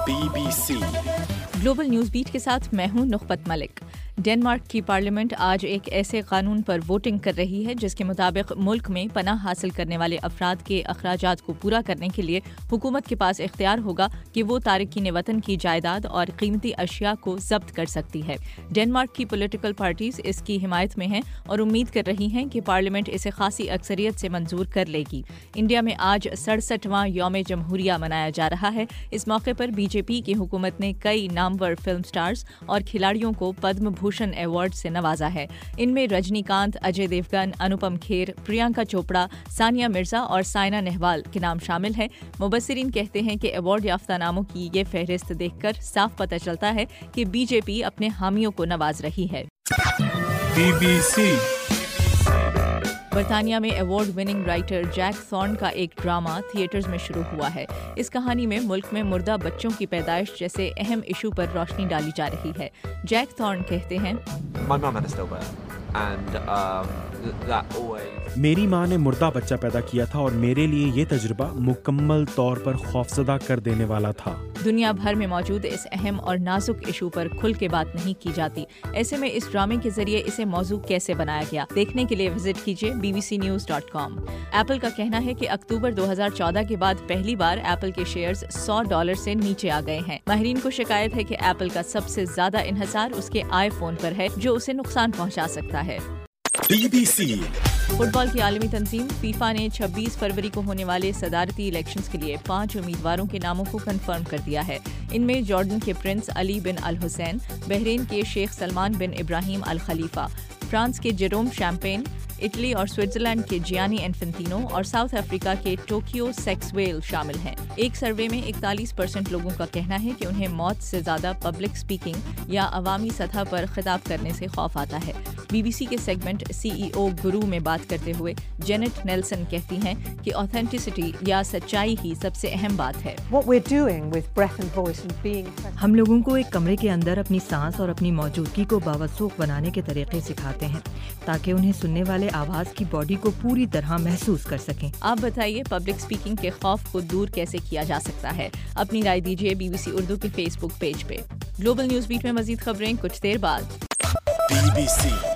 BBC global news beat के साथ मैं हूं नुखबत मलिक। डेनमार्क की पार्लियामेंट आज एक ऐसे कानून पर वोटिंग कर रही है जिसके मुताबिक मुल्क में पनाह हासिल करने वाले अफराद के अखराजात को पूरा करने के लिए हुकूमत के पास इख्तियार होगा कि वो तारिकीन वतन की जायदाद और कीमती अशिया को जब्त कर सकती है। डेनमार्क की पॉलिटिकल पार्टीज इसकी हिमायत में हैं और उम्मीद कर रही हैं कि पार्लियामेंट इसे खासी अक्सरियत से मंजूर कर लेगी। इंडिया में आज 67वां यौम जमहूरिया मनाया जा रहा है। इस मौके पर बीजेपी की हुकूमत ने कई नामवर फिल्म स्टार्स और खिलाड़ियों को पद्म भूषण अवार्ड से नवाजा है। इनमें रजनीकांत, अजय देवगन, अनुपम खेर, प्रियंका चोपड़ा, सानिया मिर्जा और साइना नेहवाल के नाम शामिल हैं। मुबस्सिरीन कहते हैं कि अवार्ड याफ्ता नामों की ये फहरिस्त देखकर साफ पता चलता है कि बीजेपी अपने हामियों को नवाज रही है। BBC बरतानिया में award winning writer Jack Thorne का एक ड्रामा थिएटर्स में शुरू हुआ है। इस कहानी में मुल्क में मुर्दा बच्चों की पैदाइश जैसे अहम इशू पर रोशनी डाली जा रही है। जैक थॉर्न कहते हैं, मेरी माँ ने मुर्दा बच्चा पैदा किया था और मेरे लिए ये तजुर्बा मुकम्मल तौर पर खौफजदा कर देने वाला था। दुनिया भर में मौजूद इस अहम और नाजुक इशू पर खुल के बात नहीं की जाती। ऐसे में इस ड्रामे के जरिए इसे मौजू कैसे बनाया गया, देखने के लिए विजिट कीजिए bbcnews.com। एप्पल का कहना है कि अक्टूबर 2014 के बाद पहली बार एप्पल के शेयर्स $100 से नीचे आ गए हैं। माहिरीन को शिकायत है कि एप्पल का सबसे ज्यादा इन्हिसार उसके आईफोन पर है, जो उसे नुकसान पहुंचा सकता है। BBC फुटबॉल की आलमी तंजीम फीफा ने 26 फरवरी को होने वाले सदारती इलेक्शंस के लिए 5 उम्मीदवारों के नामों को कंफर्म कर दिया है। इनमें जॉर्डन के prince Ali bin al Hussein, Bahrain के Sheikh Salman bin Ibrahim al Khalifa, France के जेरोम शैम्पेन, इटली और स्विट्जरलैंड के जियानी इन्फेंटिनो और साउथ अफ्रीका के टोक्यो सेक्सवेल शामिल हैं। एक सर्वे में 41% लोगों का कहना है कि उन्हें मौत से ज्यादा पब्लिक स्पीकिंग या अवामी सतह पर खिताब करने से खौफ आता है। BBC के सेगमेंट CEO गुरु में बात करते हुए जेनेट नेल्सन कहती हैं कि ऑथेंटिसिटी या सच्चाई ही सबसे अहम बात है। हम लोगों को एक कमरे के अंदर अपनी सांस और अपनी मौजूदगी को बावसूख बनाने के तरीके सिखाते हैं ताकि उन्हें सुनने वाले आवाज की बॉडी को पूरी तरह महसूस कर सकें। आप बताइए, पब्लिक स्पीकिंग के खौफ को दूर कैसे किया जा सकता है? अपनी राय दीजिए BBC उर्दू के फेसबुक पेज पे। ग्लोबल न्यूज़ बीट में मजीद खबरें कुछ देर बाद। BBC